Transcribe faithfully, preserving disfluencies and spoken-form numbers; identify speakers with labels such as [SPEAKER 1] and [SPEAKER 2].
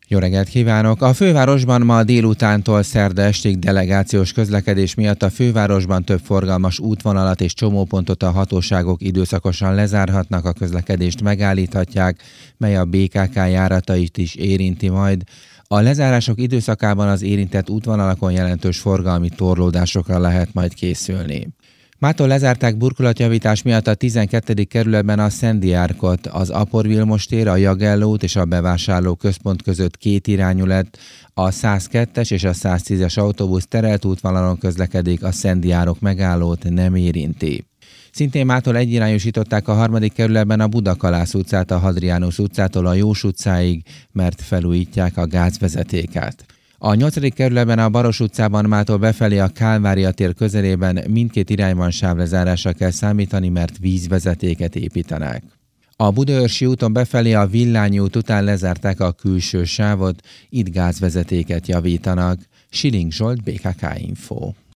[SPEAKER 1] Jó reggelt kívánok! A fővárosban ma délutántól szerda estig delegációs közlekedés miatt a fővárosban több forgalmas útvonalat és csomópontot a hatóságok időszakosan lezárhatnak, a közlekedést megállíthatják, mely a bé ká ká járatait is érinti majd. A lezárások időszakában az érintett útvonalakon jelentős forgalmi torlódásokra lehet majd készülni. Mától lezárták burkolatjavítás miatt a tizenkettedik kerületben a Szendi árkot, az Apor Vilmos tér, a Jagelló út és a bevásárló központ között két irányú lett, a százkettes és a száztízes autóbusz terelt útvonalon közlekedik, a Szendi árok megállót nem érinti. Szintén mától egyirányosították a harmadik kerületben a Budakalász utcát a Hadrianus utcától a Jós utcáig, mert felújítják a gázvezetéket. A nyolcadik kerületben a Baros utcában mától befelé a Kálvária tér közelében mindkét irányban sávlezárásra kell számítani, mert vízvezetéket építenek. A Budaörsi úton befelé a Villányi út után lezárták a külső sávot, itt gázvezetéket javítanak. Siling Zsolt, bé ká ká Info.